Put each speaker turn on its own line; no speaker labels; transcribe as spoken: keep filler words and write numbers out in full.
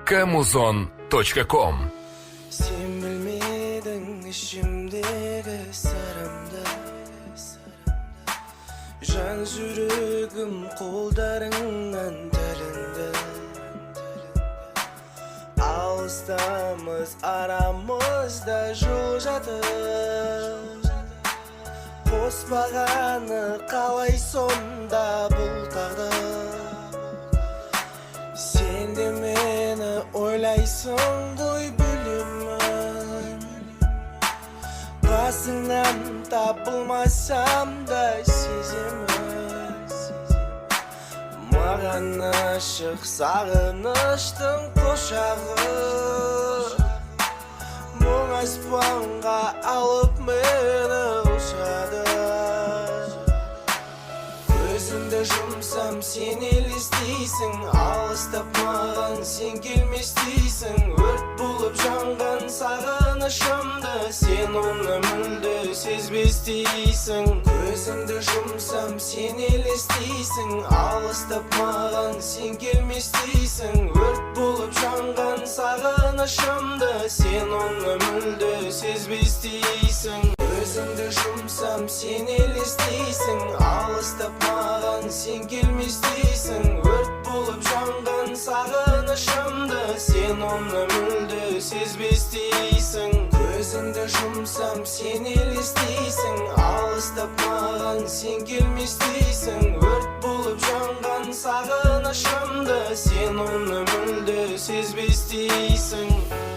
собака музон точка ком.
Sen bilmedin içimdeki sarımda, Can yüreğim kollarından telinde. Ağustamız aramızda jojadı. Kospağanı kalay sonda bultadı. Sen de meni oylaysın duy bölümün. Qasından tapılmasam da sezimiz. Mağan aşık sağınıştın koşağı. Мұң аспанға алып мені ұшады. Көзімді жұмсам сен елестейсің, алыстап маған сен келместейсің. Өрт болып жанған сағынышымды сен оны мүлде сезбестейсің. Көзімді жұмсам сен елестейсің, алыстап маған сен келместейсің. Өрт болып жанған сағынышымды сен оны мүлде сезбестейсің. Өзіңді жұмсам сен елестейсің, алыстап маған сен келместейсің. Өрт болып жанған сағынышымды сен оны мүлде сезбестейсің. Өзіңді жұмсам сен елестейсің, алыстап маған сен келместейсің. Өрт болып жанған сағынышымды сен оны мүлде сезбестейсің.